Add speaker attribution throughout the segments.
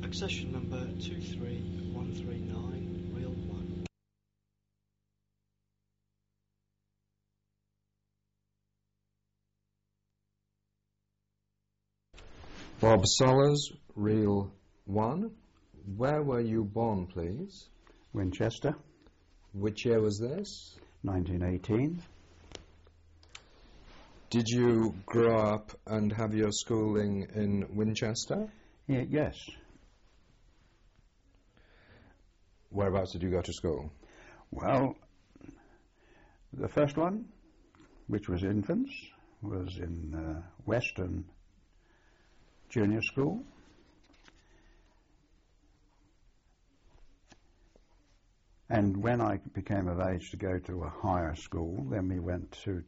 Speaker 1: Accession number 23139, reel 1.
Speaker 2: Bob Sollers, reel 1. Where were you born, please?
Speaker 3: Winchester,
Speaker 2: Which year was this?
Speaker 3: 1918.
Speaker 2: Did you grow up and have your schooling in Winchester?
Speaker 3: Yes.
Speaker 2: Whereabouts did you go to school?
Speaker 3: Well, the first one, which was infants, was in Western Junior School. And when I became of age to go to a higher school, then we went to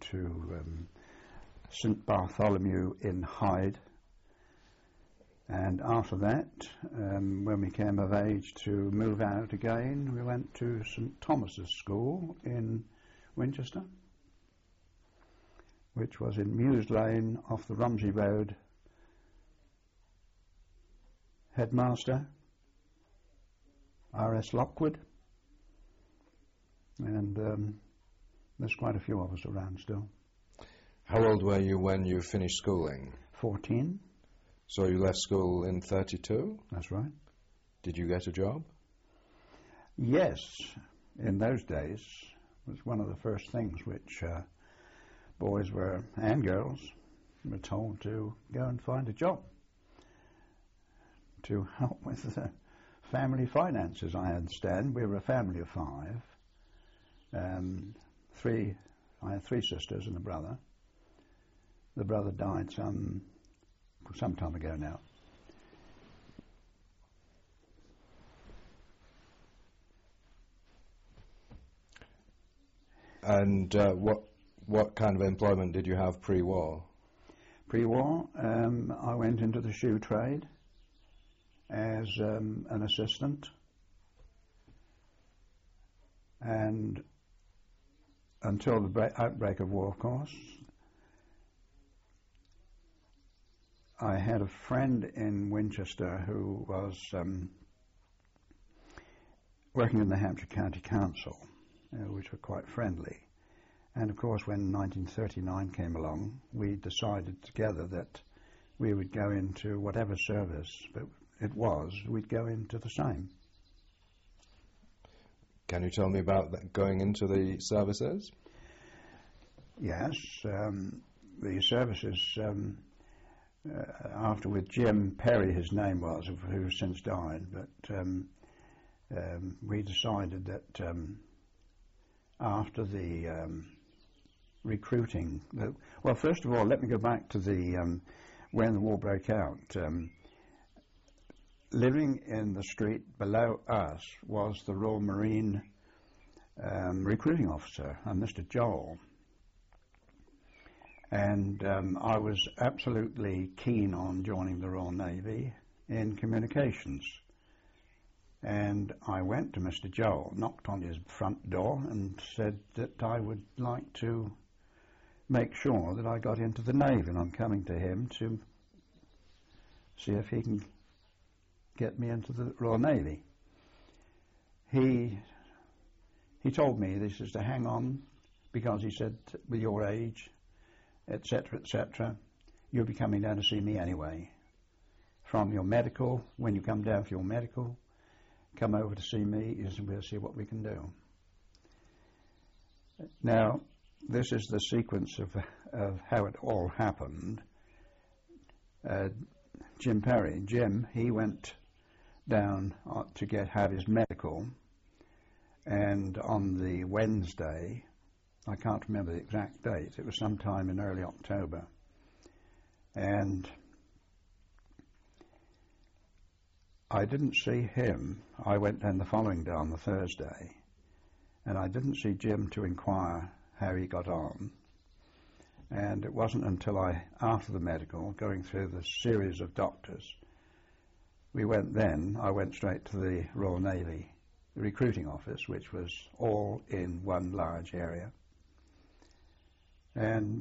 Speaker 3: St Bartholomew in Hyde. And after that, when we came of age to move out again, we went to St Thomas's School in Winchester, which was in Mews Lane off the Rumsey Road. Headmaster, R.S. Lockwood, and there's quite a few of us around still.
Speaker 2: How old were you when you finished schooling?
Speaker 3: 14.
Speaker 2: So you left school in 32?
Speaker 3: That's right.
Speaker 2: Did you get a job?
Speaker 3: Yes, in those days it was one of the first things which boys were, and girls, were told to go and find a job to help with the family finances. I understand we were a family of 5. I had 3 sisters and a brother. The brother died some time ago now.
Speaker 2: And what kind of employment did you have pre-war?
Speaker 3: Pre-war, I went into the shoe trade as an assistant, and until the outbreak of war, of course. I had a friend in Winchester who was working in the Hampshire County Council, which were quite friendly. And of course, when 1939 came along, we decided together that we would go into whatever service it was, we'd go into the same.
Speaker 2: Can you tell me about going into the services?
Speaker 3: Yes, the services, after with Jim Perry, his name was, who's since died, but we decided that after the recruiting, well, first of all, let me go back to when the war broke out. Living in the street below us was the Royal Marine recruiting officer, Mr. Joel. And I was absolutely keen on joining the Royal Navy in communications. And I went to Mr. Joel, knocked on his front door and said that I would like to make sure that I got into the Navy, and I'm coming to him to see if he can get me into the Royal Navy. He told me this is to hang on, because he said, with your age, etc., you'll be coming down to see me anyway. From your medical, when you come down for your medical, come over to see me, and we'll see what we can do. Now, this is the sequence of how it all happened. Jim Perry, he went down to have his medical, and on the Wednesday, I can't remember the exact date, it was sometime in early October, and I didn't see him. I went down the following day on the Thursday, and I didn't see Jim to inquire how he got on. And it wasn't until after the medical, going through the series of doctors, I went straight to the Royal Navy recruiting office, which was all in one large area, and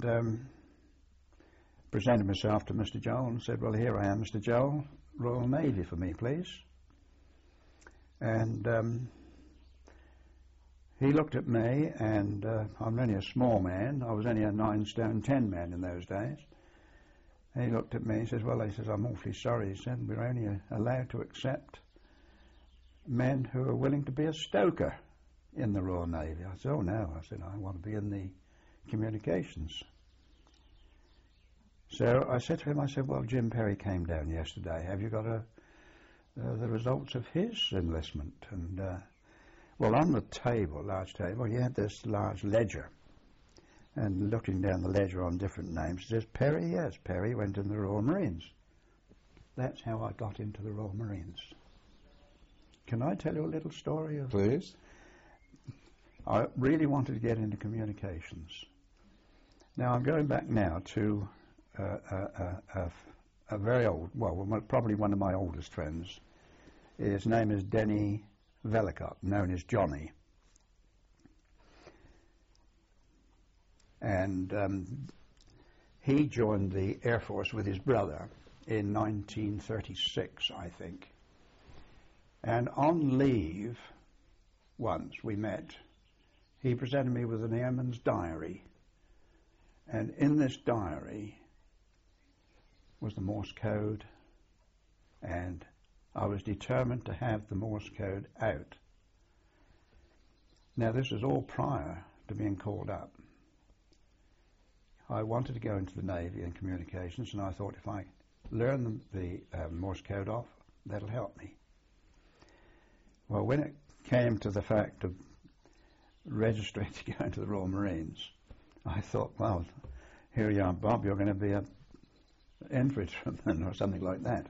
Speaker 3: presented myself to Mr. Joel and said, well, here I am, Mr. Joel, Royal Navy for me, please. And he looked at me, and I'm only a small man. I was only a 9 stone 10 man in those days. And he looked at me and says, well, he says, I'm awfully sorry. He said, we're only allowed to accept men who are willing to be a stoker in the Royal Navy. I said, oh no. I said, I want to be in the communications. So I said to him, I said, well, Jim Perry came down yesterday. Have you got the results of his enlistment? And well, on the table, large table, he had this large ledger. And looking down the ledger on different names, it says, Perry, yes, Perry went in the Royal Marines. That's how I got into the Royal Marines. Can I tell you a little story?
Speaker 2: Please.
Speaker 3: I really wanted to get into communications. Now, I'm going back now to a very old, well, probably one of my oldest friends. His name is Denny Vellicott, known as Johnny. And he joined the Air Force with his brother in 1936, I think. And on leave, once we met, he presented me with an airman's diary. And in this diary was the Morse code, and I was determined to have the Morse code out. Now, this is all prior to being called up. I wanted to go into the Navy and communications, and I thought if I learn the Morse code off, that'll help me. Well, when it came to the fact of registering to go into the Royal Marines, I thought, well, here you are, Bob, you're going to be an infantryman or something like that.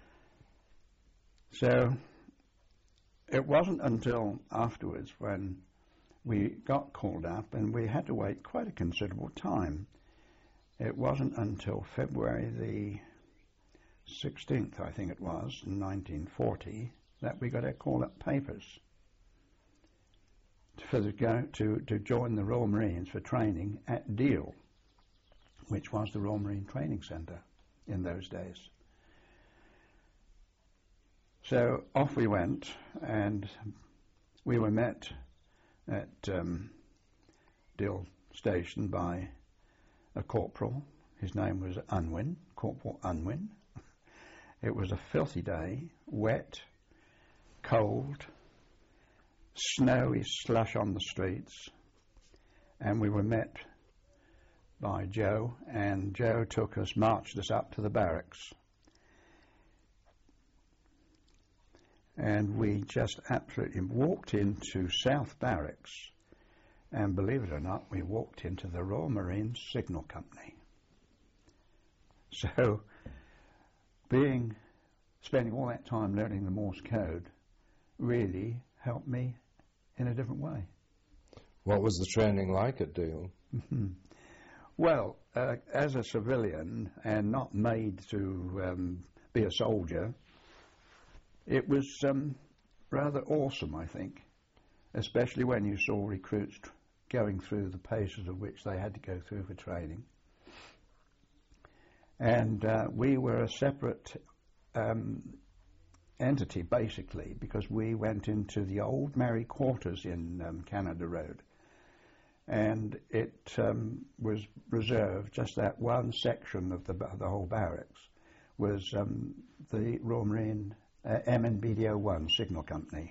Speaker 3: So it wasn't until afterwards when we got called up, and we had to wait quite a considerable time. It wasn't until February the 16th, I think it was, in 1940, that we got our call-up papers to join the Royal Marines for training at Deal, which was the Royal Marine Training Centre in those days. So off we went, and we were met at Deal Station by a corporal. His name was Unwin, Corporal Unwin. It was a filthy day, wet, cold, snowy slush on the streets, and we were met by Joe, and Joe marched us up to the barracks. And we just absolutely walked into South Barracks, and believe it or not, we walked into the Royal Marines Signal Company. So, spending all that time learning the Morse code really helped me in a different way.
Speaker 2: What was the training like at Deal?
Speaker 3: Well, as a civilian and not made to be a soldier, it was rather awesome, I think, especially when you saw recruits going through the paces of which they had to go through for training. And we were a separate entity, basically, because we went into the old Mary Quarters in Canada Road. And it was reserved, just that one section of the whole barracks was the Royal Marine MNBDO-1 Signal Company.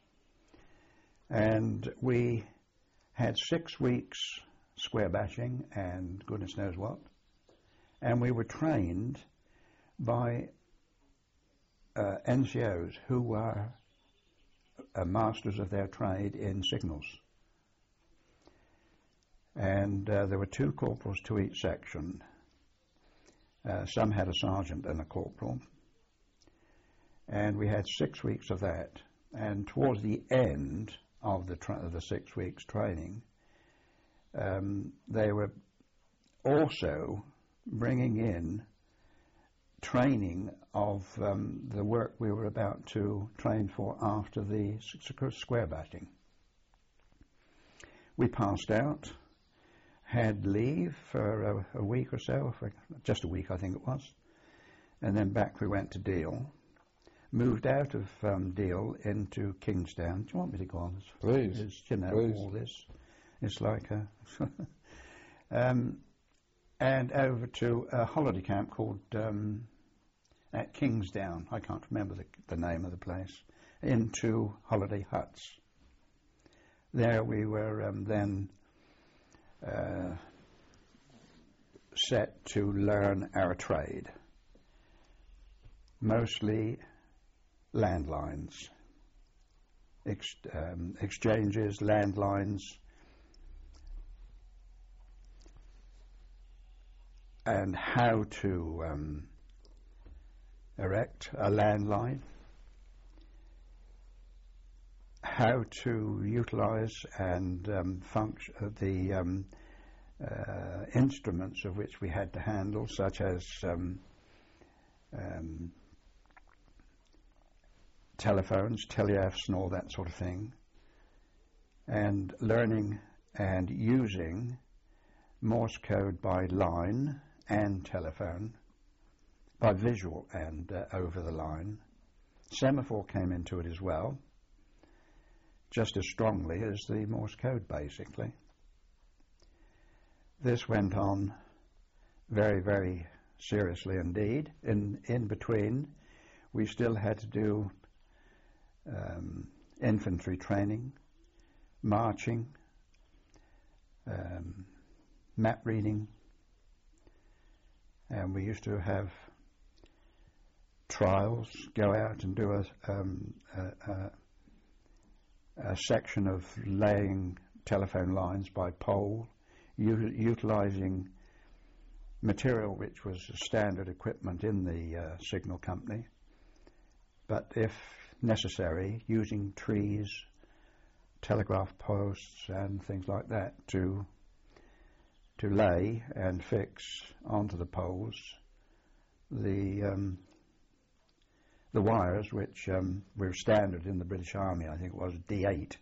Speaker 3: And we had 6 weeks square bashing and goodness knows what. And we were trained by NCOs who were masters of their trade in signals. And there were 2 corporals to each section. Some had a sergeant and a corporal. And we had 6 weeks of that. And towards the end of the 6 weeks training, they were also bringing in training of the work we were about to train for after the square bashing. We passed out, had leave for a week or so, for just a week I think it was, and then back we went to Deal. moved out of Deal into Kingstown. Do you want me to go on?
Speaker 2: Please.
Speaker 3: It's, you know,
Speaker 2: Please.
Speaker 3: all this. It's like a... and over to a holiday camp called at Kingsdown. I can't remember the name of the place. Into holiday huts. There we were then set to learn our trade. Mostly landlines, exchanges, landlines, and how to erect a landline, how to utilize and function the instruments of which we had to handle, such as telephones, telegraphs and all that sort of thing, and learning and using Morse code by line and telephone, by visual and over the line. Semaphore came into it as well, just as strongly as the Morse code basically. This went on very, very seriously indeed. In between, we still had to do infantry training, marching, map reading, and we used to have trials, go out and do a section of laying telephone lines by pole, utilizing material which was standard equipment in the signal company, but if necessary, using trees, telegraph posts and things like that to lay and fix onto the poles the wires which were standard in the British Army. I think it was D8.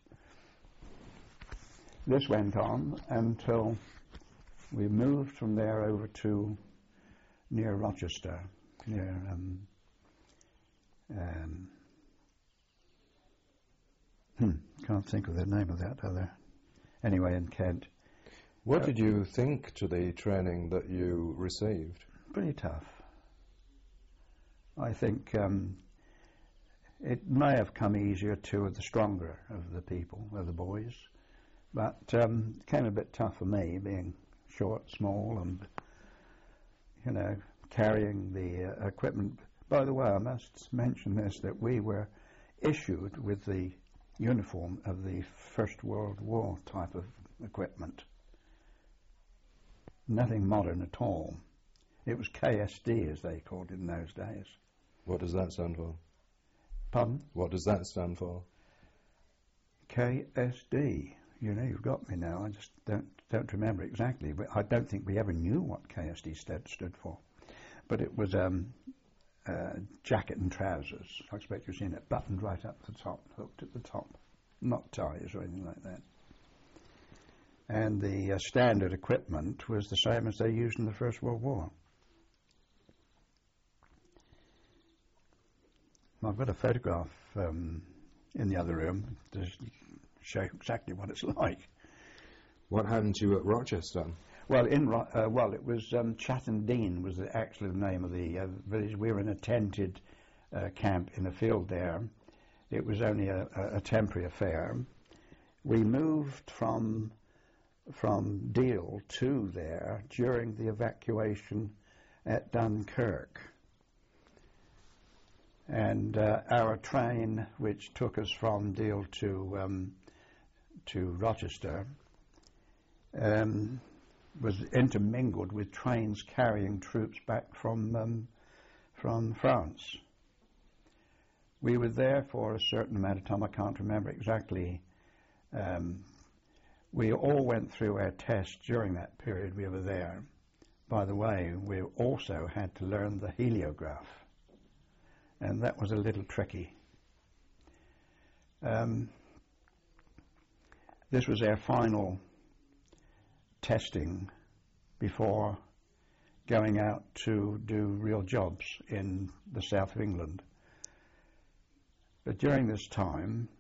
Speaker 3: This went on until we moved from there over to near Rochester, near can't think of the name of that other. Anyway, in Kent.
Speaker 2: What did you think to the training that you received?
Speaker 3: Pretty tough. I think it may have come easier to the stronger of the people, of the boys, but it came a bit tough for me, being short, small, and, you know, carrying the equipment. By the way, I must mention this, that we were issued with the uniform of the First World War type of equipment. Nothing modern at all. It was KSD, as they called it in those days.
Speaker 2: What does that stand for?
Speaker 3: Pardon?
Speaker 2: What does that stand for?
Speaker 3: KSD. You know, you've got me now. I just don't remember exactly. But I don't think we ever knew what KSD stood for. But it was jacket and trousers. I expect you've seen it, buttoned right up the top, hooked at the top, not ties or anything like that. And the standard equipment was the same as they used in the First World War. I've got a photograph in the other room to show exactly what it's like.
Speaker 2: What happened to you at Rochester?
Speaker 3: Well, it was Chatham Dean was actually the name of the village. We were in a tented camp in a field there. It was only a temporary affair. We moved from Deal to there during the evacuation at Dunkirk. And our train, which took us from Deal to Rochester, was intermingled with trains carrying troops back from France. We were there for a certain amount of time. I can't remember exactly. We all went through our tests during that period we were there. By the way, we also had to learn the heliograph, and that was a little tricky. This was our final testing before going out to do real jobs in the south of England. But during this time,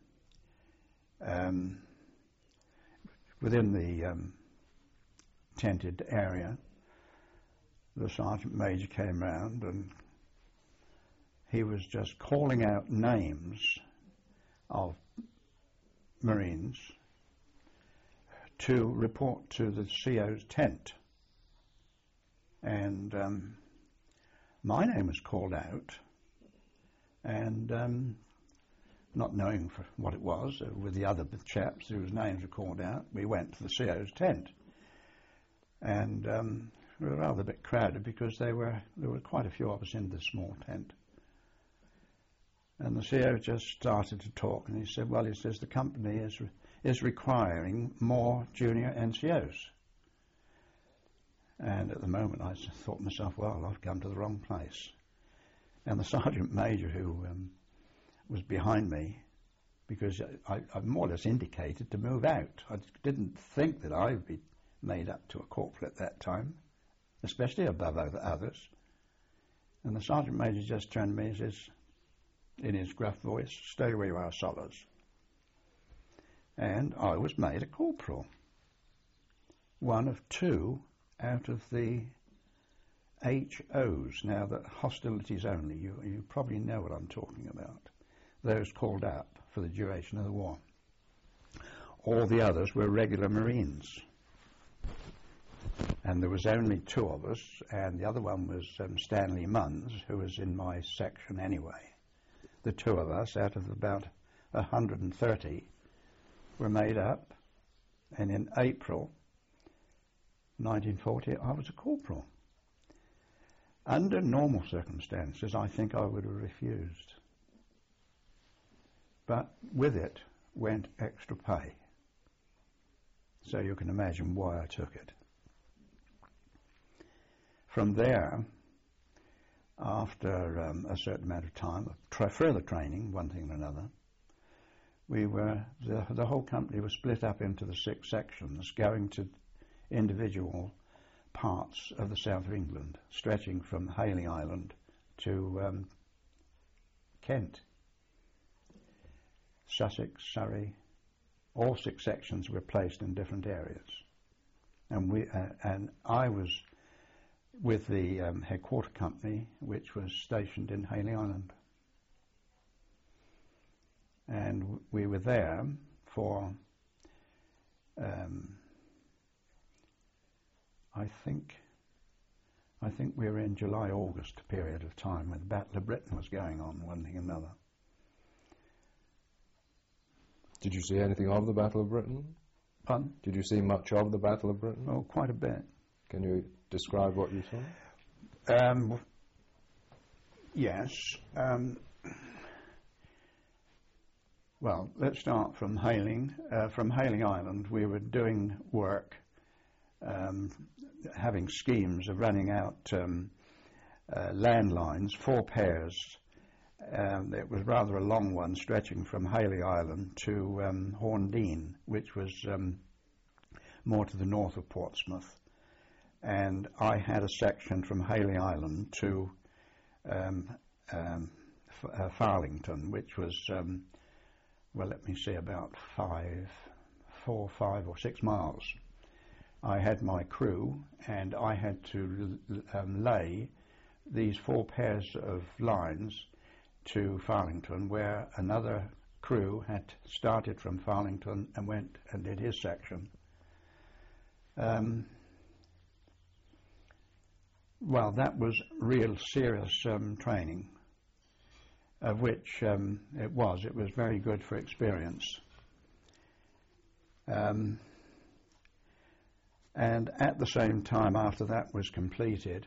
Speaker 3: within the tented area, the Sergeant Major came round and he was just calling out names of Marines to report to the CO's tent. And my name was called out, and not knowing for what it was, with the other chaps whose names were called out, we went to the CO's tent. And we were rather a bit crowded because there were quite a few of us in this small tent. And the CO just started to talk, and he said, well, he says the company is requiring more junior NCOs. And at the moment I thought to myself, well, I've come to the wrong place. And the Sergeant Major who was behind me, because I more or less indicated to move out. I didn't think that I would be made up to a corporal at that time, especially above others. And the Sergeant Major just turned to me and says, in his gruff voice, stay where you are, Sollers. And I was made a corporal, one of two out of the HOs. Now, the hostilities only, you probably know what I'm talking about. Those called up for the duration of the war. All the others were regular Marines. And there was only two of us, and the other one was Stanley Munns, who was in my section anyway. The two of us, out of about 130, were made up, and in April 1940 I was a corporal. Under normal circumstances I think I would have refused, but with it went extra pay, so you can imagine why I took it. From there, after a certain amount of time of further training, one thing and another, the whole company was split up into the 6 sections, going to individual parts of the south of England, stretching from Hayling Island to Kent, Sussex, Surrey. All 6 sections were placed in different areas, and I was with the headquarter company, which was stationed in Hayling Island. And we were there for, I think we were in July-August period of time when the Battle of Britain was going on, one thing and another.
Speaker 2: Did you see anything of the Battle of Britain?
Speaker 3: Pardon?
Speaker 2: Did you see much of the Battle of Britain?
Speaker 3: Oh, quite a bit.
Speaker 2: Can you describe what you saw?
Speaker 3: Yes. Well, let's start from Hayling. From Hayling Island, we were doing work, having schemes of running out landlines, 4 pairs. It was rather a long one, stretching from Hayling Island to Horndean, which was more to the north of Portsmouth. And I had a section from Hayling Island to Farlington, which was, well, let me see, about 4, 5 or 6 miles. I had my crew, and I had to lay these 4 pairs of lines to Farlington, where another crew had started from Farlington and went and did his section. Well, that was real serious training, of which it was very good for experience. And at the same time, after that was completed,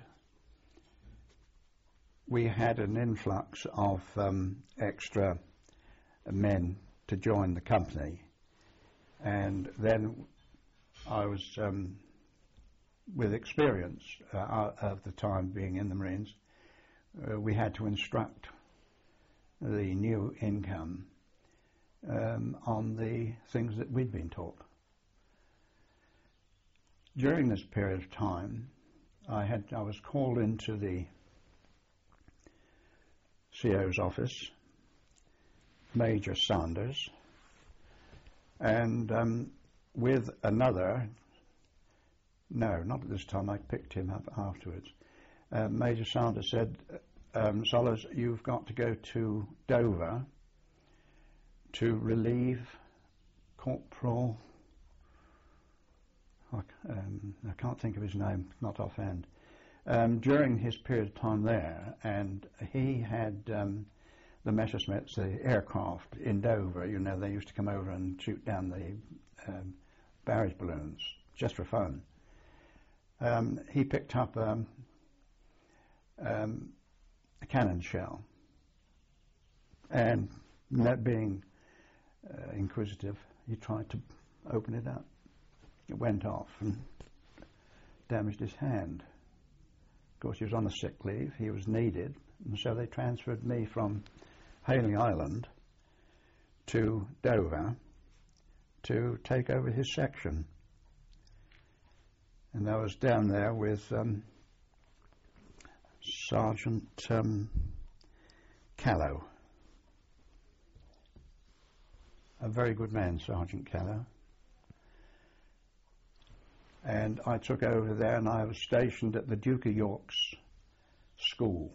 Speaker 3: we had an influx of extra men to join the company. And then I was, with experience of the time being in the Marines, we had to instruct the new income on the things that we'd been taught. During this period of time, I was called into the CO's office, Major Saunders, and with another, no, not at this time, I picked him up afterwards. Major Saunders said, Sollers, you've got to go to Dover to relieve Corporal, I can't think of his name, not offhand, during his period of time there, and he had the Messerschmitts, the aircraft in Dover, you know, they used to come over and shoot down the barrage balloons just for fun. He picked up a cannon shell, and not being inquisitive, he tried to open it up. It went off and damaged his hand. Of course, he was on a sick leave, he was needed, and so they transferred me from Hayling Island to Dover to take over his section. And I was down there with Sergeant Callow. A very good man, Sergeant Callow. And I took over there, and I was stationed at the Duke of York's school,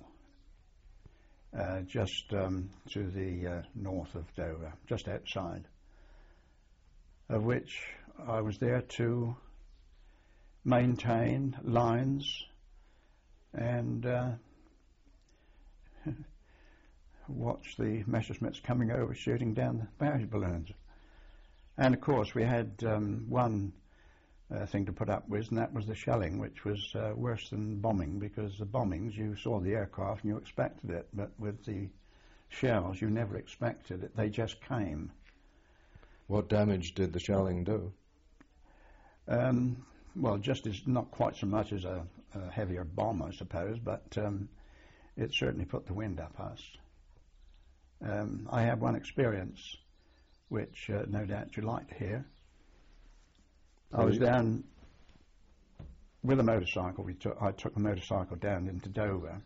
Speaker 3: just to the north of Dover, just outside, of which I was there to maintain lines and watch the Messerschmitts coming over shooting down the barrage balloons. And of course we had one thing to put up with, and that was the shelling, which was worse than bombing, because the bombings, you saw the aircraft and you expected it, but with the shells you never expected it, they just came.
Speaker 2: What damage did the shelling do?
Speaker 3: Well, just as not quite so much as a heavier bomb, I suppose, but it certainly put the wind up us. I had one experience which no doubt you'd like to hear. I was down with a motorcycle. I took the motorcycle down into Dover.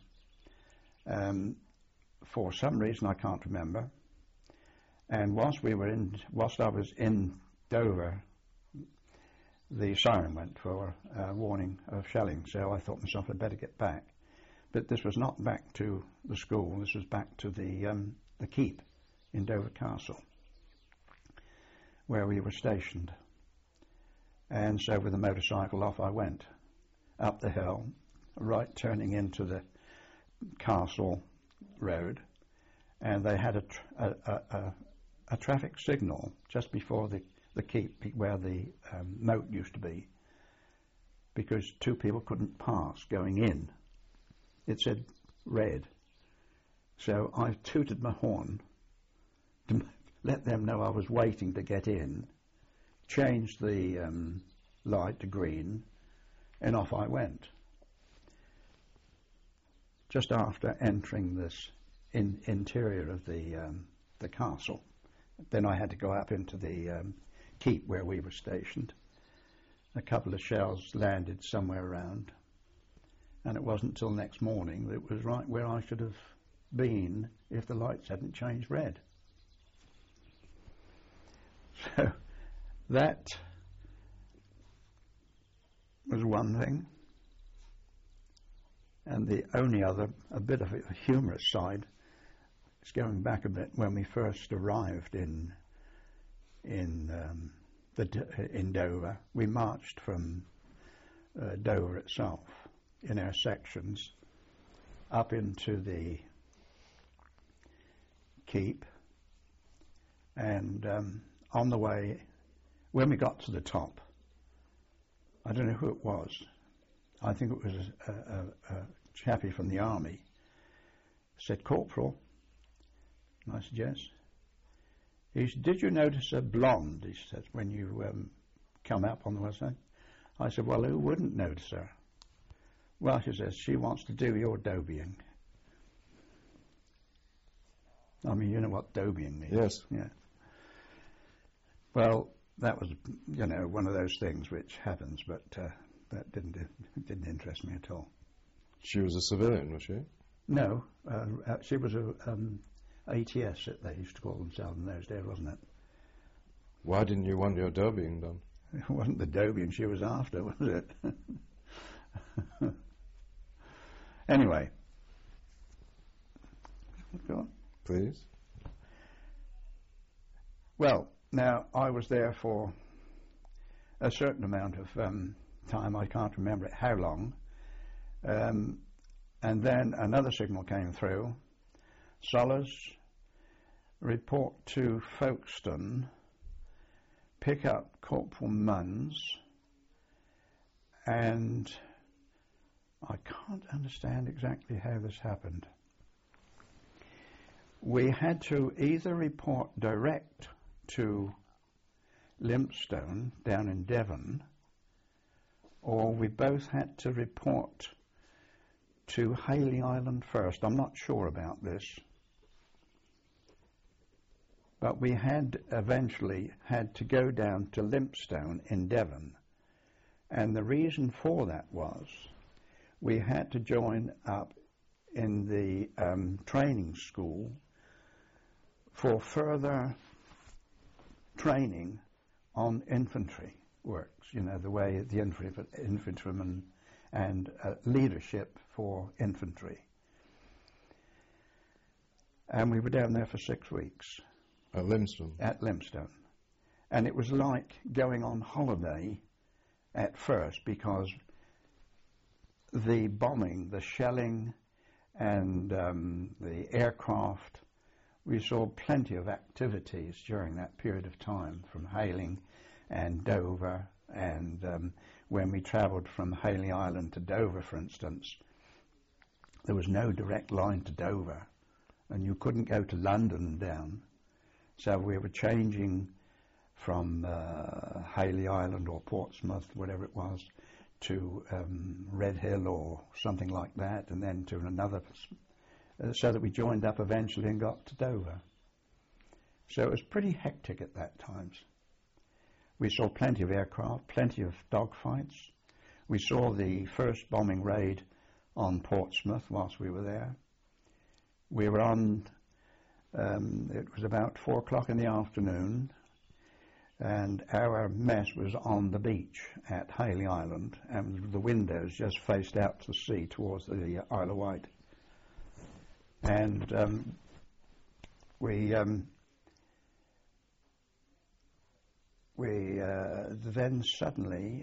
Speaker 3: For some reason I can't remember. And whilst I was in Dover, the siren went for a warning of shelling. So I thought to myself, I'd better get back. But this was not back to the school. This was back to the keep in Dover Castle, where we were stationed. And so with the motorcycle off I went, up the hill, right turning into the castle road, and they had a traffic signal just before the keep where the moat used to be, because two people couldn't pass going in. It said red. So I tooted my horn to let them know I was waiting to get in, changed the light to green, and off I went. Just after entering this interior of the castle, then I had to go up into the keep where we were stationed. A couple of shells landed somewhere around, and it wasn't till next morning that it was right where I should have been if the lights hadn't changed red. So that was one thing. And the only other, a bit of a humorous side, is going back a bit when we first arrived in Dover. We marched from Dover itself in our sections up into the keep, and on the way, when we got to the top, I don't know who it was. I think it was a chappie from the army. Said, "Corporal." And I said, "Yes." He said, "Did you notice a blonde?" He said, "when you come up on the west side." I said, "Well, who wouldn't notice her?" "Well," she says, "she wants to do your dobying." I mean, you know what dobying means.
Speaker 2: Yes.
Speaker 3: Yeah. Well, that was, you know, one of those things which happens, but that didn't interest me at all.
Speaker 2: She was a civilian, was she?
Speaker 3: No, she was ATS, they used to call themselves in those days, wasn't it?
Speaker 2: Why didn't you want your dough being done?
Speaker 3: It wasn't the Dobian she was after, was it? Anyway. Go on.
Speaker 2: Please.
Speaker 3: Well, now I was there for a certain amount of time. I can't remember it how long. And then another signal came through. Sollers, report to Folkestone, pick up Corporal Munns, and I can't understand exactly how this happened. We had to either report direct to Limpstone down in Devon, or we both had to report to Haley Island first. I'm not sure about this. But we had eventually had to go down to Limpstone in Devon. And the reason for that was we had to join up in the training school for further training on infantry works, you know, the way the infantrymen and leadership for infantry. And we were down there for 6 weeks.
Speaker 2: At Limpstone?
Speaker 3: At Limpstone. And it was like going on holiday at first, because the bombing, the shelling, and the aircraft, we saw plenty of activities during that period of time, from Hayling and Dover, and when we travelled from Haley Island to Dover, for instance, there was no direct line to Dover, and you couldn't go to London down. So we were changing from Haley Island or Portsmouth, whatever it was, to Red Hill or something like that, and then to another, so that we joined up eventually and got to Dover. So it was pretty hectic at that times. We saw plenty of aircraft, plenty of dogfights. We saw the first bombing raid on Portsmouth whilst we were there. We were on, it was about 4 o'clock in the afternoon, and our mess was on the beach at Haley Island, and the windows just faced out to the sea towards the Isle of Wight. And we then suddenly,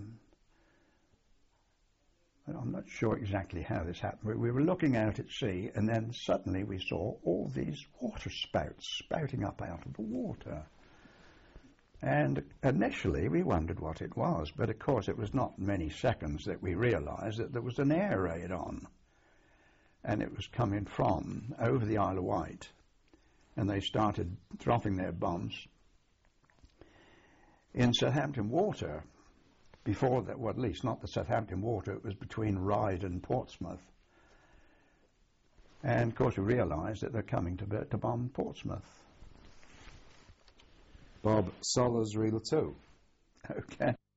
Speaker 3: I'm not sure exactly how this happened. We were looking out at sea, and then suddenly we saw all these water spouts spouting up out of the water. And initially we wondered what it was, but of course it was not many seconds that we realised that there was an air raid on, and it was coming from over the Isle of Wight, and they started dropping their bombs in Southampton Water. Before that, well, at least not the Southampton Water, it was between Ryde and Portsmouth. And of course we realised that they're coming to bomb Portsmouth.
Speaker 2: Bob, Sollers Reel 2.
Speaker 3: Okay.